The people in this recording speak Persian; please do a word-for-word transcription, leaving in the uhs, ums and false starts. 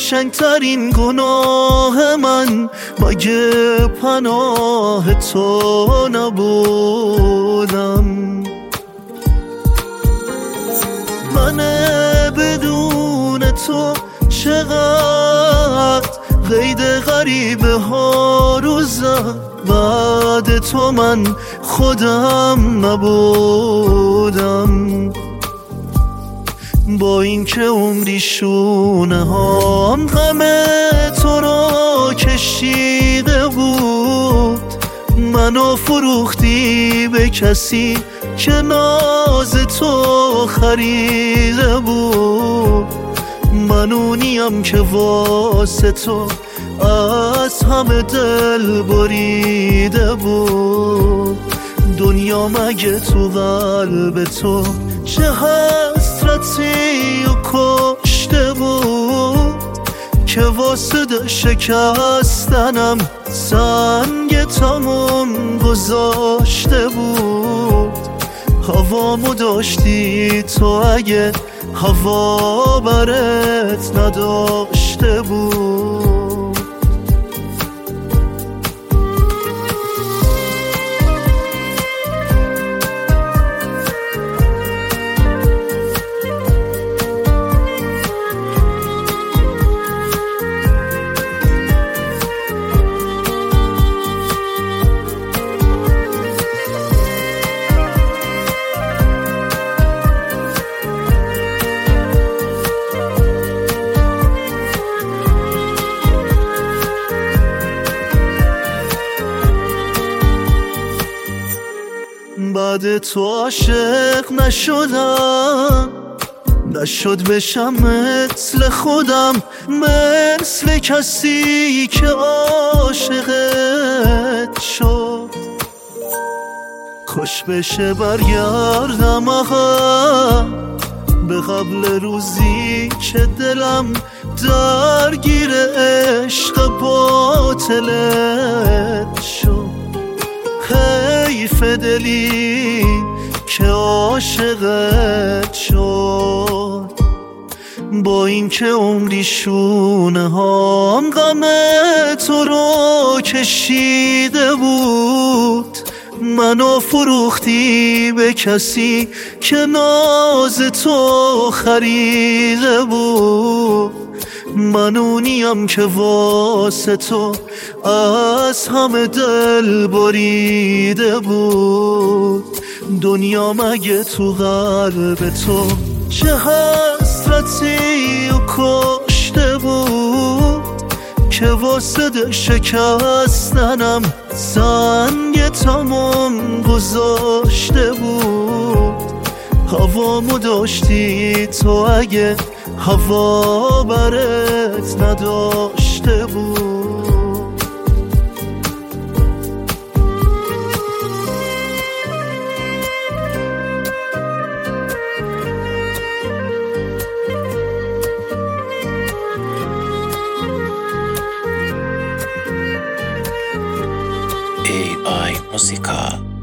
قشنگترین گناه من مگه پناه تو نبودم؟ من بدون تو چقدر قید غریبه ها روزم، بعد تو من خودم نبودم. با این که عمری شونه هام غم تو را کشیده بود، منو فروختی به کسی که ناز تو خریده بود. من اونیم که واسه تو از همه دل بریده بود. دنیا مگه تو قلب تو چه حسرتی و کشته بود که واسه ده شکستنم سنگ تموم گذاشته بود. هوامو داشتی تو اگه هوا برت نداشته بود. بعد تو عاشق نشدم، نشد بشم مثل خودم، مثل کسی که عاشقت شد. خوش بشه برگردم آقا به قبل روزی که دلم درگیر عشق باطلت شد. حیف دلی که عاشقت شد. با این که عمری شونه هام غم تو رو کشیده بود، منو فروختی به کسی که ناز تو خریده بود. من اونیم که واسه تو از همه دل بریده بود. دنیا مگه تو قلب تو چه حسرتی و کشته بود که واسه ده شکستنم سنگ تمام گذاشته بود. هوامو داشتی تو اگه هوا برت نداشته بود. ای آی موسیقا